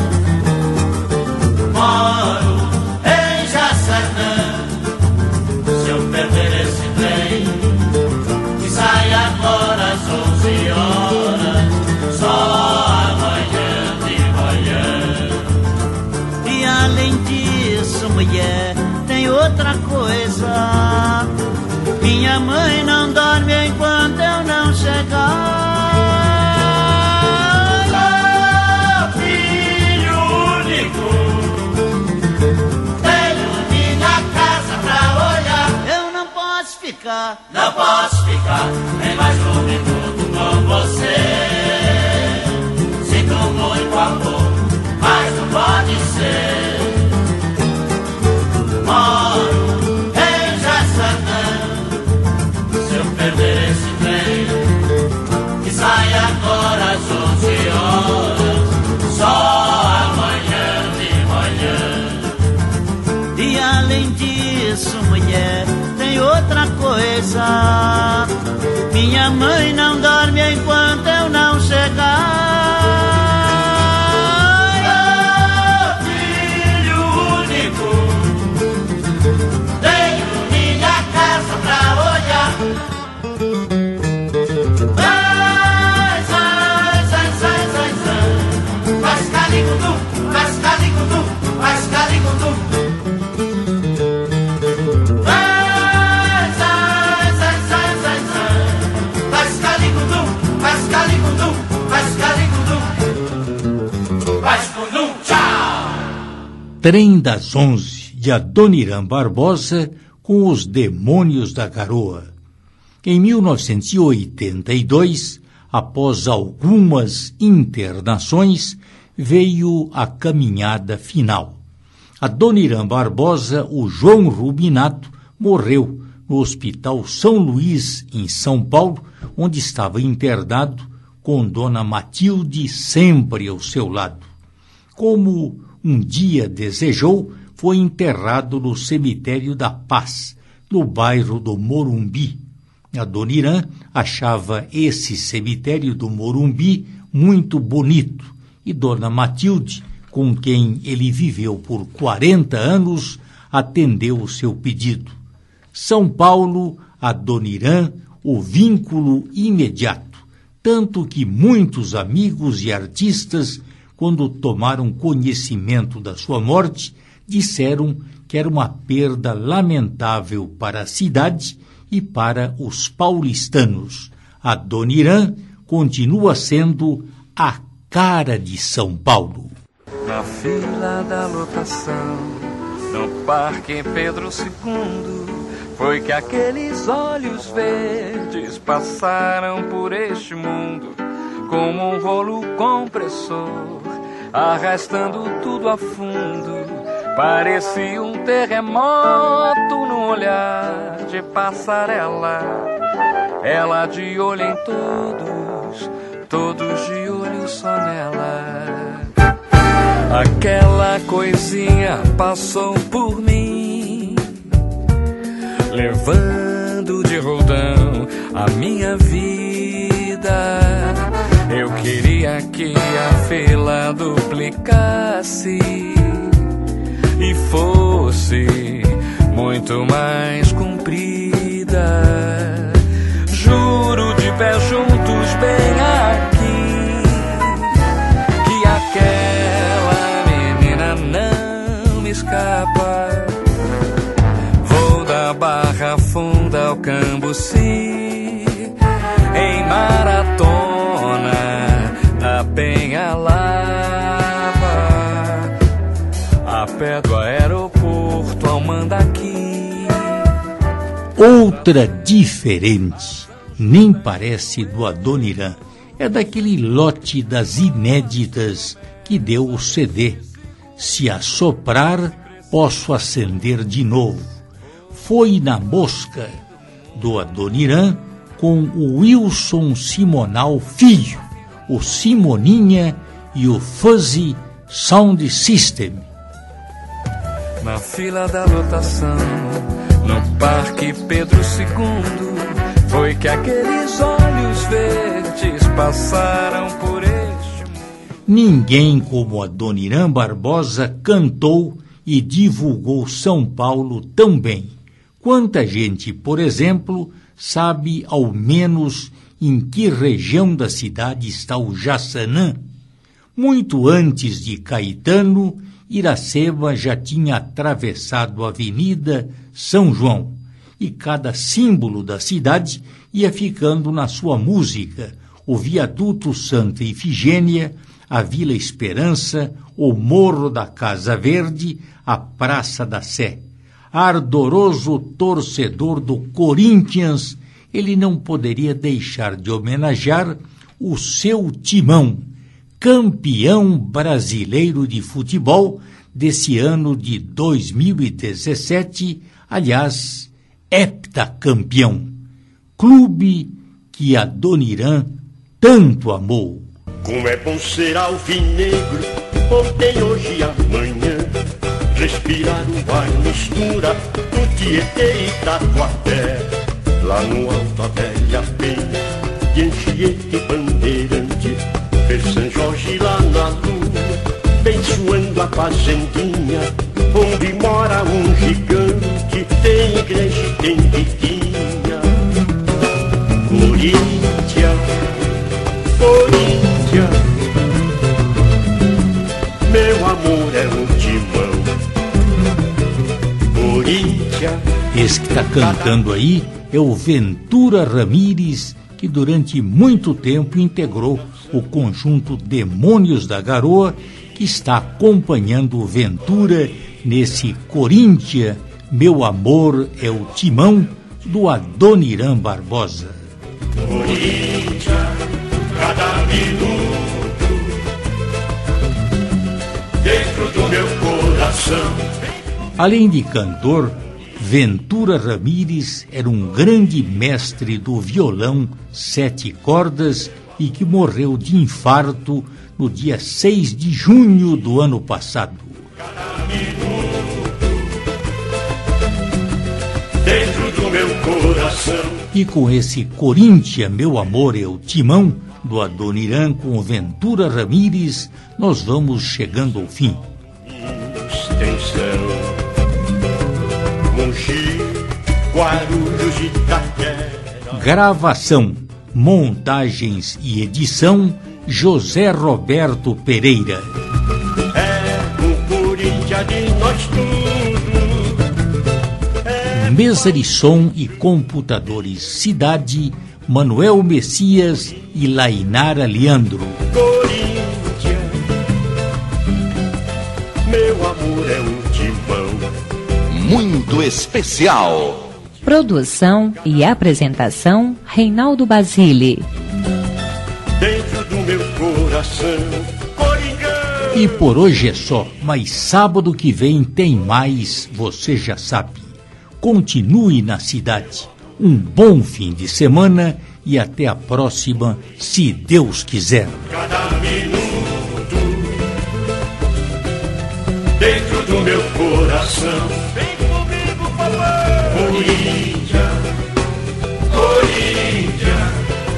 S4: Moro em Jaçanã. Se eu perder esse trem, que sai agora às 11 horas, só amanhã de manhã.
S18: E além disso, mulher, tem outra coisa. Minha mãe não dorme enquanto eu não chegar.
S4: Sou filho único, tenho minha casa pra olhar.
S18: Eu não posso ficar,
S4: não posso ficar nem mais um minuto com você. Sinto muito amor, mas não pode ser. Moro em Jaçanã. Se eu perder esse trem, que sai agora às 11 horas, só amanhã de manhã.
S18: e além disso, mulher, tem outra coisa. Minha mãe não dorme enquanto eu não chegar.
S2: Trem das 11, de Adoniran Barbosa, com os Demônios da Garoa. Em 1982, após algumas internações, veio a caminhada final. Adoniran Barbosa, o João Rubinato, morreu no Hospital São Luís, em São Paulo, onde estava internado, com Dona Matilde sempre ao seu lado. Como um dia desejou, foi enterrado no Cemitério da Paz, no bairro do Morumbi. Adoniran achava esse cemitério do Morumbi muito bonito e Dona Matilde, com quem ele viveu por 40 anos, atendeu o seu pedido. São Paulo, Adoniran, o vínculo imediato, tanto que muitos amigos e artistas, quando tomaram conhecimento da sua morte, disseram que era uma perda lamentável para a cidade e para os paulistanos. Adoniran continua sendo a cara de São Paulo.
S19: Na fila da lotação, no Parque Pedro II, foi que aqueles olhos verdes passaram por este mundo como um rolo compressor, arrastando tudo a fundo. Parecia um terremoto no olhar de passarela, ela de olho em todos, todos de olho só nela. Aquela coisinha passou por mim, levando de roldão a minha vida. Eu queria que a fila duplicasse e fosse muito mais comprida. Juro de pé juntos bem aqui que aquela menina não me escapa. Vou da Barra Funda ao Cambuci em maratona da Penha Lava, a pé do aeroporto ao Mandaqui.
S2: Outra diferente, nem parece do Adoniran, é daquele lote das inéditas que deu o CD. Se assoprar, posso acender de novo. Foi na Mosca, do Adoniran, com o Wilson Simonal Filho, o Simoninha e o Fuzzy Sound System.
S19: Na fila da lotação, no Parque Pedro II, foi que aqueles olhos verdes passaram por este mundo.
S2: Ninguém como Adoniran Barbosa cantou e divulgou São Paulo tão bem. Quanta gente, por exemplo, sabe ao menos em que região da cidade está o Jaçanã? Muito antes de Caetano, Iracema já tinha atravessado a Avenida São João, e cada símbolo da cidade ia ficando na sua música: o Viaduto Santa Ifigênia, a Vila Esperança, o Morro da Casa Verde, a Praça da Sé. Ardoroso torcedor do Corinthians, ele não poderia deixar de homenagear o seu timão, campeão brasileiro de futebol desse ano de 2017, aliás, heptacampeão, clube que Adoniran tanto amou.
S20: Como é bom ser alvinegro, ontem, hoje e amanhã, respirar o ar mistura do Tietê e Tatuapé, lá no alto a velha penha, de Anchieta e Bandeirante, ver São Jorge lá na lua, abençoando a fazendinha, onde mora um gigante, tem igreja e tem vidinha. Corinthians, Corinthians, meu amor é um timão. Corinthians.
S2: Esse que está cantando aí é o Ventura Ramírez, que durante muito tempo integrou o conjunto Demônios da Garoa, que está acompanhando o Ventura nesse Corinthians, meu amor é o timão, do Adoniran Barbosa.
S20: Corinthians, cada minuto, dentro do meu coração.
S2: Além de cantor, Ventura Ramírez era um grande mestre do violão 7 cordas e que morreu de infarto no dia 6 de junho do ano passado.
S20: Cada minuto, dentro do meu coração.
S2: E com esse Corinthians, meu amor é o timão, do Adoniran com Ventura Ramires, nós vamos chegando ao fim.
S20: Extensão, Mogi, Guarulhos, Itaquera.
S2: Gravação, montagens e edição, José Roberto Pereira.
S20: É o Corinthians de nós tudo.
S2: Mesa de som e computadores, Cidade, Manuel Messias e Lainara Leandro.
S20: Corinthians, meu amor é um timão
S1: muito especial.
S21: Produção e apresentação, Reinaldo Basile.
S20: Dentro do meu coração, Coringão.
S2: E por hoje é só, mas sábado que vem tem mais, você já sabe. Continue na cidade. Um bom fim de semana e até a próxima, se Deus quiser.
S20: Cada minuto dentro do meu coração. Vem comigo, papai. Corinthians, Corinthians,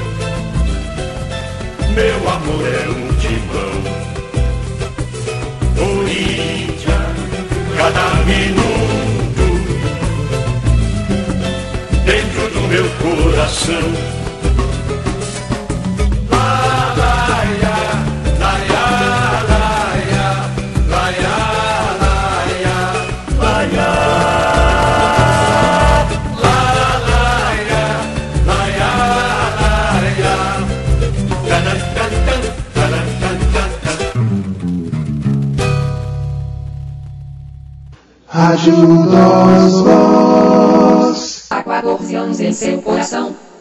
S20: meu amor é um timão. Corinthians, cada minuto dentro do meu coração.
S22: Rádio Nós Voz.
S23: Há 14 anos em seu coração.